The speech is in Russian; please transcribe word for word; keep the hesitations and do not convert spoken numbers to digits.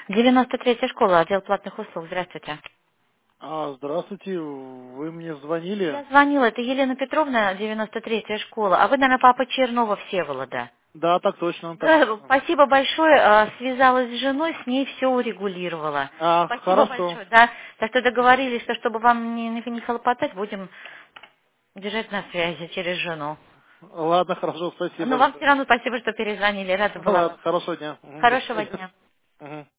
девяносто третья школа, отдел платных услуг. Здравствуйте. А, здравствуйте, вы мне звонили? Я звонила, это Елена Петровна, девяносто третья школа, а вы, наверное, папа Чернова Всеволода. Да, так точно, так Да, точно. спасибо большое, а, связалась с женой, с ней все урегулировала. А, Спасибо хорошо. большое, да. Так что договорились, что чтобы вам не, не не хлопотать, будем держать на связи через жену. Ладно, хорошо, спасибо Но вам все большое. равно спасибо, что перезвонили, рада была Ладно, вас. хорошего дня. Мгм, до Хорошего свидания. дня. Мгм.